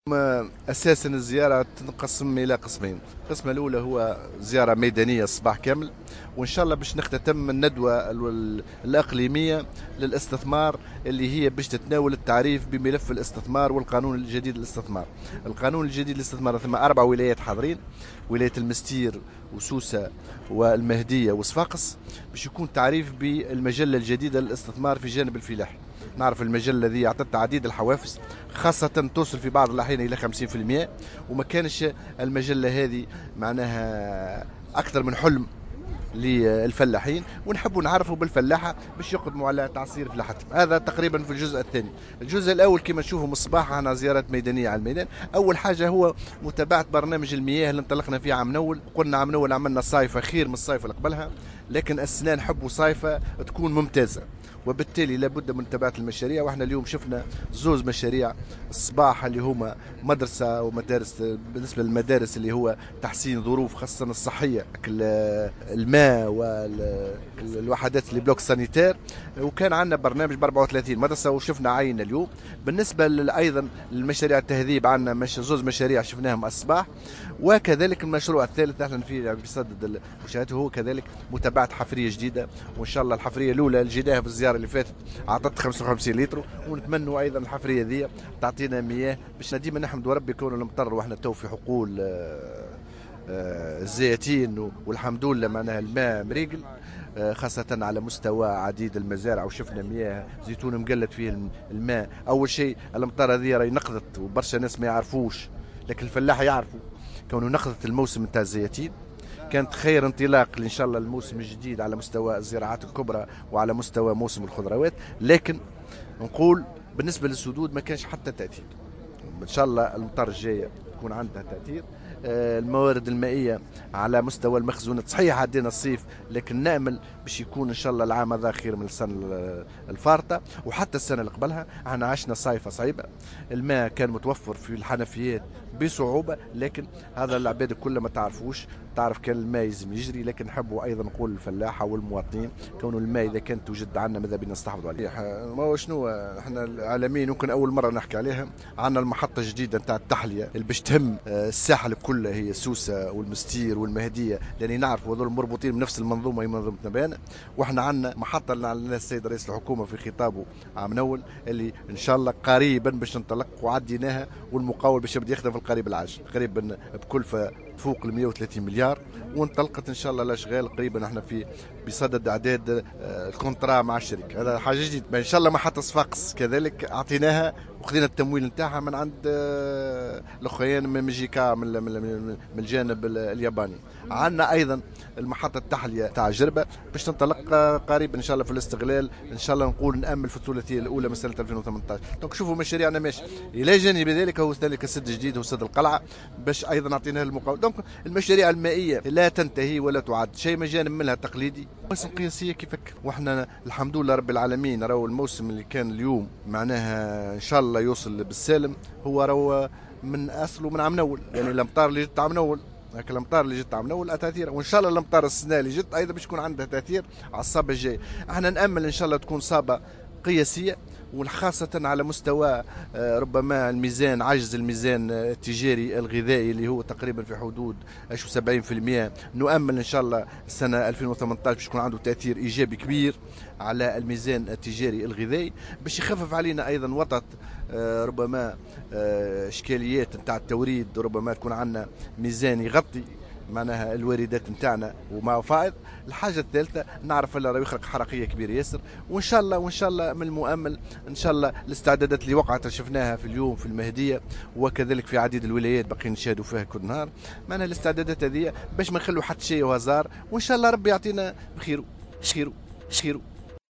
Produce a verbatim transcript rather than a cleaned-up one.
أساسا الزيارة تنقسم إلى قسمين. القسم الأولى هو زيارة ميدانية الصباح كامل، وإن شاء الله باش نختتم الندوة الإقليمية للاستثمار اللي هي باش تتناول التعريف بملف الاستثمار والقانون الجديد للاستثمار. القانون الجديد للاستثمار ثم أربع ولايات حاضرين: ولاية المستير وسوسة والمهدية وصفاقس، باش يكون تعريف بالمجلة الجديدة للاستثمار في جانب الفلاحي. نعرف المجلة الذي أعطت تعديد الحوافز، خاصة توصل في بعض الأحيان إلى خمسين بالمئة، وما كانش المجلة هذه معناها أكثر من حلم للفلاحين، ونحبوا نعرفوا بالفلاحة باش يقدموا على تعصير فلاحتهم. هذا تقريبا في الجزء الثاني. الجزء الأول كما نشوفوا من الصباح عنا زيارات ميدانية على الميدان. أول حاجة هو متابعة برنامج المياه اللي انطلقنا فيه عام نول. قلنا عام نول عملنا صيفة خير من الصيفة اللي قبلها، لكن السنة نحبوا صيفة تكون ممتازة، وبالتالي لابد من متابعة المشاريع. واحنا اليوم شفنا زوز مشاريع الصباح اللي هما مدرسة ومدارس. بالنسبة للمدارس اللي هو تحسين ظروف خاصة الصحية، الماء والوحدات اللي بلوك سانيتير، وكان عندنا برنامج ب أربعة وثلاثين مدرسة وشفنا عين اليوم. بالنسبة ايضا للمشاريع التهذيب عندنا مش زوز مشاريع شفناهم الصباح، وكذلك المشروع الثالث احنا فيه بصدد المشاهدات هو كذلك متابعة حفرية جديدة، وان شاء الله الحفرية الاولى اللي جيناها في الزيارة اللي فاتت اعطت خمسة وخمسين لتر، ونتمنوا ايضا الحفريه ذي تعطينا مياه باش ديما نحمدوا ربي كون المطر واحنا تو في حقول الزيتين، والحمد لله معناها الماء مريقل خاصة على مستوى عديد المزارع، وشفنا مياه زيتون مقلت فيه الماء. أول شيء المطر هذه راهي نقضت وبرشا ناس ما يعرفوش، لكن الفلاح يعرفوا كونه نقضت الموسم نتاع الزيتين. كانت خير انطلاق ان شاء الله الموسم الجديد على مستوى الزراعات الكبرى وعلى مستوى موسم الخضروات، لكن نقول بالنسبه للسدود ما كانش حتى تاثير. ان شاء الله المطر الجايه يكون عندها تاثير. الموارد المائيه على مستوى المخزونات صحيح عدينا الصيف، لكن نامل باش يكون ان شاء الله العام هذا خير من السنه الفارطه وحتى السنه اللي قبلها. احنا عشنا صيفه صعيبه، الماء كان متوفر في الحنفيات بصعوبه، لكن هذا العباد كلها ما تعرفوش. تعرف كان الماء يلزم يجري، لكن نحبوا ايضا نقول الفلاحه والمواطنين كون الماء اذا كان توجد عندنا ماذا بينا نستحفظوا عليه. ما هو شنو احنا العالمين يمكن اول مره نحكي عليها. عندنا المحطه الجديده نتاع التحليه اللي باش تهم الساحل كله، هي سوسه والمستير والمهديه، لان نعرف هذول مربوطين بنفس المنظومه، هي منظومه نبانه. واحنا عندنا محطه اللي على السيد رئيس الحكومه في خطابه عام نول اللي ان شاء الله قريبا باش ننطلق وعديناها، والمقاول باش يبدا يخدم في القريب العاجل قريبا بكلفه فوق ال مئة وثلاثين مليار، وانطلقت ان شاء الله الاشغال قريبا. احنا في بصدد اعداد الكونترا مع الشركه، هذا حاجه جديده. ان شاء الله محطه صفاقس كذلك اعطيناها وخذينا التمويل نتاعها من عند الاخوين من ميجيكا من من الجانب الياباني. عندنا ايضا المحطه التحليه تاع جربه باش تنطلق قريبا ان شاء الله في الاستغلال. ان شاء الله نقول نامل في الثلاثيه الاولى من سنه ألفين وثمانية عشر. دونك شوفوا مشاريعنا ماشي. الى جانب ذلك هو ذلك السد الجديد هو سد القلعه باش ايضا اعطيناه المقاول. دونك المشاريع المائيه لا تنتهي ولا تعد، شيء ما جانب منها تقليدي مواسم قياسيه كيفك. واحنا الحمد لله رب العالمين راهو الموسم اللي كان اليوم معناها ان شاء الله يوصل بالسالم، هو راهو من اصله من عام نول، يعني الامطار اللي جت عام نول، لكن الامطار اللي جت عام نول تاثير، وان شاء الله الامطار السنه اللي جت ايضا باش يكون عندها تاثير على الصابه الجاي. احنا نامل ان شاء الله تكون صابه قياسيه، وخاصة على مستوى ربما الميزان، عجز الميزان التجاري الغذائي اللي هو تقريبا في حدود سبعين بالمئة. نؤمل ان شاء الله السنة ألفين وثمانية عشر باش يكون عنده تأثير ايجابي كبير على الميزان التجاري الغذائي، باش يخفف علينا ايضا وطأة ربما اشكاليات نتاع التوريد، ربما تكون عندنا ميزان يغطي معناها الواردات نتاعنا ومع فائض. الحاجه الثالثه نعرف اللي راه يخلق حركيه كبيره ياسر، وان شاء الله وان شاء الله من المؤمل ان شاء الله الاستعدادات اللي وقعت شفناها في اليوم في المهديه وكذلك في عديد الولايات باقيين نشاهدوا فيها كل نهار. معناها الاستعدادات هذه باش ما نخلوا حتى شيء وهزار، وان شاء الله ربي يعطينا بخير خير خير.